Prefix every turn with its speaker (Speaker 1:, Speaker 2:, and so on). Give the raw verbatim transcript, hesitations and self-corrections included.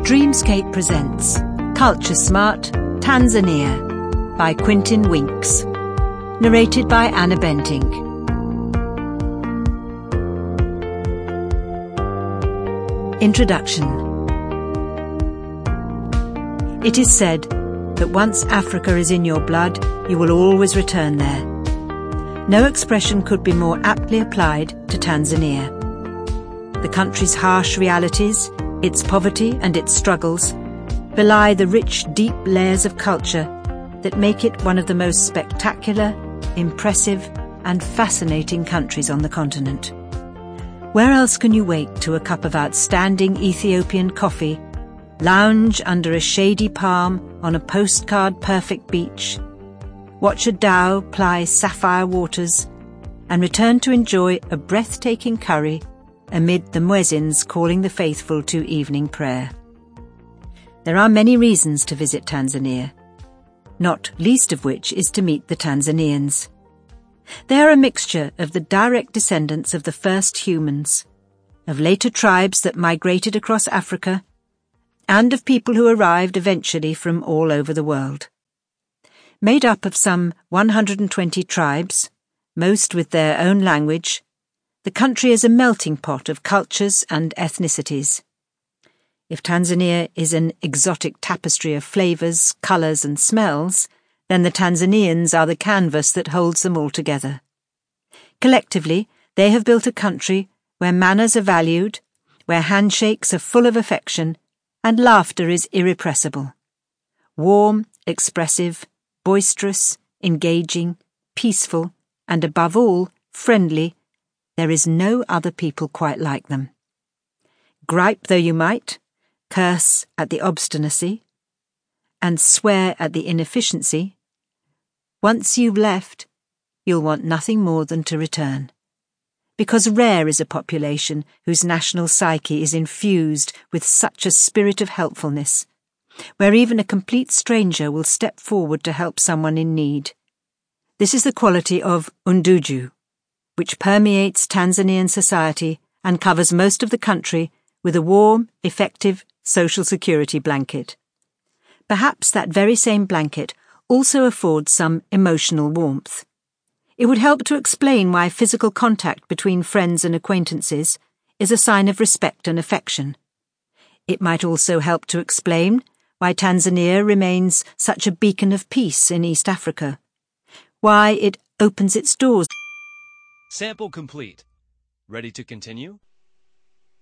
Speaker 1: Dreamscape presents Culture Smart Tanzania by Quintin Winks. Narrated by Anna Benting. Introduction. It is said that once Africa is in your blood, you will always return there. No expression could be more aptly applied to Tanzania. The country's harsh realities, its poverty and its struggles, belie the rich, deep layers of culture that make it one of the most spectacular, impressive and fascinating countries on the continent. Where else can you wake to a cup of outstanding Ethiopian coffee, lounge under a shady palm on a postcard-perfect beach, watch a dhow ply sapphire waters, and return to enjoy a breathtaking curry amid the muezzins calling the faithful to evening prayer? There are many reasons to visit Tanzania, not least of which is to meet the Tanzanians. They are a mixture of the direct descendants of the first humans, of later tribes that migrated across Africa, and of people who arrived eventually from all over the world. Made up of some one hundred twenty tribes, most with their own language, the country is a melting pot of cultures and ethnicities. If Tanzania is an exotic tapestry of flavours, colours and smells, then the Tanzanians are the canvas that holds them all together. Collectively, they have built a country where manners are valued, where handshakes are full of affection, and laughter is irrepressible. Warm, expressive, boisterous, engaging, peaceful, and above all, friendly, there is no other people quite like them. Gripe though you might, curse at the obstinacy, and swear at the inefficiency, once you've left, you'll want nothing more than to return. Because rare is a population whose national psyche is infused with such a spirit of helpfulness, where even a complete stranger will step forward to help someone in need. This is the quality of Undugu, which permeates Tanzanian society and covers most of the country with a warm, effective social security blanket. Perhaps that very same blanket also affords some emotional warmth. It would help to explain why physical contact between friends and acquaintances is a sign of respect and affection. It might also help to explain why Tanzania remains such a beacon of peace in East Africa, why it opens its doors.
Speaker 2: Sample complete. Ready to continue?